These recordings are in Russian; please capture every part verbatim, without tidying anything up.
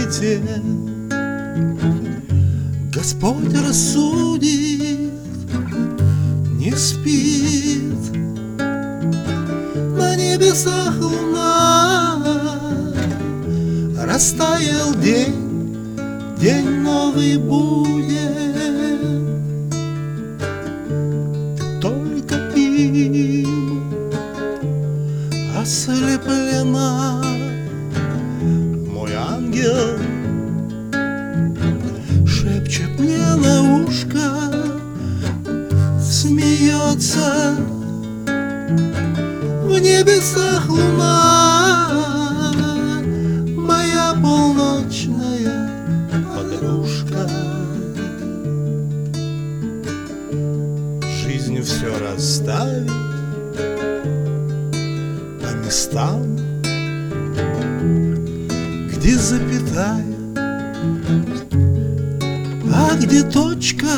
свете Господь рассудит, не спит. На небесах луна, растаял день, день новый будет. Ты только им ослеплена, мой ангел шепчет мне на ушко, смеется. В небесах луна, моя полночная подружка. Жизнь все расставит по местам, где запятая, а где точка.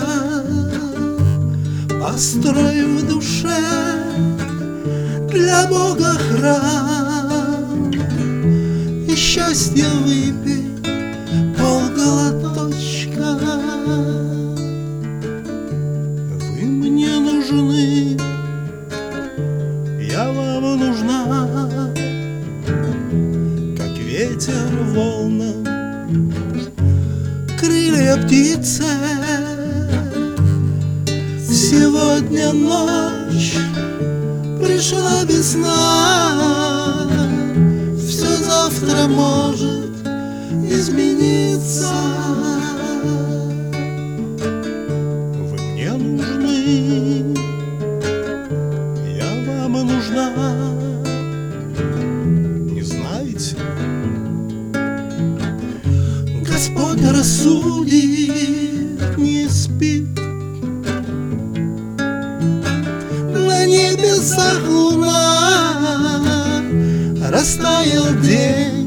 Построй в душе для Бога храм и счастье выпей полголоточка. Вы мне нужны, я вам нужна, как ветер волнам, крылья птицы. Сегодня ночь пришла весна, все завтра может измениться. Вы мне нужны, я вам нужна, не знаете? Господь рассудит, не спит. На небесах луна, растаял день,